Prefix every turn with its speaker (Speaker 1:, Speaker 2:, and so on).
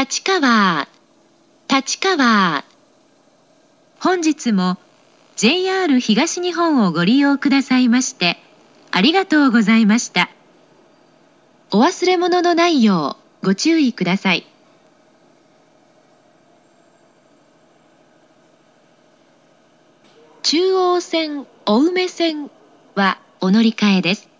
Speaker 1: 立川、立川。本日も JR 東日本をご利用くださいましてありがとうございました。お忘れ物のないようご注意ください。中央線青梅線はお乗り換えです。